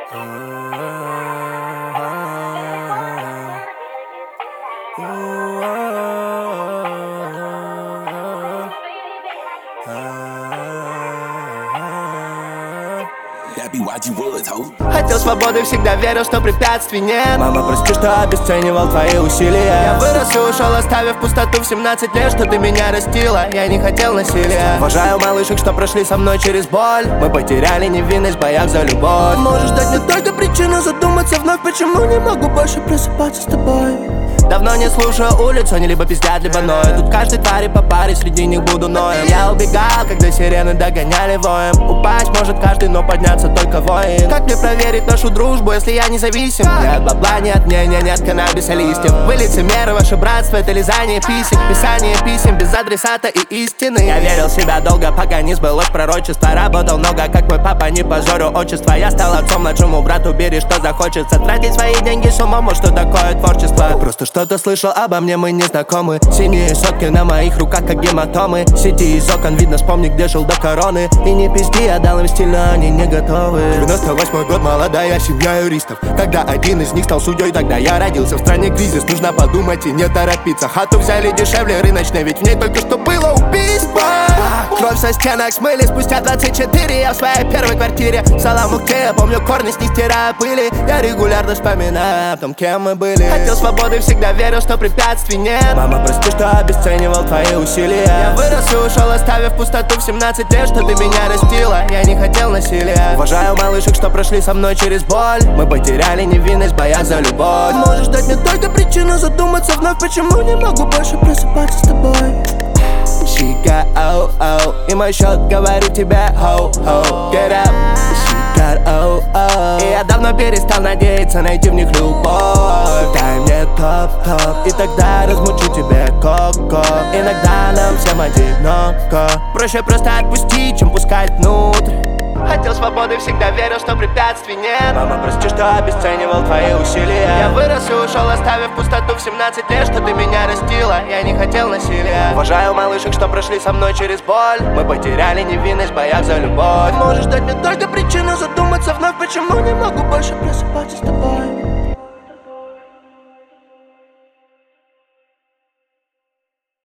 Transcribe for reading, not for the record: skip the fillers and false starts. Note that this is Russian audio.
Хотел свободы, всегда верил, что препятствий нет. Мама, прости, что обесценивал твои усилия. Я вырос и ушел, оставив пустоту в 17 лет, что ты меня растила. Я не хотел насилия. Уважаю малышек, что прошли со мной через боль. Мы потеряли невинность в боях за любовь. Можешь дать мне только причину задуматься вновь, почему не могу больше просыпаться с тобой. Давно не слушаю улицу, они либо пиздят, либо ноют. Тут каждой твари по паре, среди них буду ноем. Я убегал, когда сирены догоняли воем. Упасть может каждый, но подняться только воин. Как мне проверить нашу дружбу, если я независим? Ни от бабла, ни от мнения, ни от каннабиса листьев. Вы лицемеры, ваше братство, это лизание писем. Писание писем без адресата и истины. Я верил в себя долго, пока не сбылось пророчество. Работал много, как мой папа, не позорю отчество. Я стал отцом младшему брату, бери, что захочется. Тратить свои деньги с умом, вот что такое творчество. Просто что-то слышал обо мне, мы не знакомы. Синие сотки на моих руках, как гематомы. Сети из окон видно, вспомни, где жил до короны. И не пизди, я дал им стиль, но они не готовы. 98-й год, молодая семья юристов. Когда один из них стал судьей, тогда я родился. В стране кризис, нужно подумать и не торопиться. Хату взяли дешевле рыночной, ведь в ней только что было убийство. Кровь со стенок смыли, спустя 24 я в своей первой квартире. Саламуке, я помню корни, с них стирая пыли. Я регулярно вспоминаю о том, кем мы были. Хотел свободы, всегда верил, что препятствий нет. Мама, прости, что обесценивал твои усилия. Я вырос и ушел, оставив пустоту в 17 лет, что ты меня растила. Я не хотел насилия. Уважаю малышек, что прошли со мной через боль. Мы потеряли невинность в боях за любовь. Можешь дать мне только причину задуматься вновь, почему не могу больше просыпаться с тобой. She got oh-oh, и мой счет говорю тебе ho-ho, get up. She got oh-oh, и я давно перестал надеяться найти в них любовь. Дай мне топ-топ, и тогда размучу тебе коко. Иногда нам всем одиноко, проще просто отпустить, чем пускать внутрь. Хотел свободы, всегда верил, что препятствий нет. Мама, прости, что обесценивал твои усилия. Я вырос и ушел, оставив пустоту в 17 лет, что ты меня растила. Я не хотел насилия. Уважаю малышек, что прошли со мной через боль. Мы потеряли невинность в боях за любовь. Можешь дать мне только причину задуматься вновь, почему не могу больше просыпаться с тобой.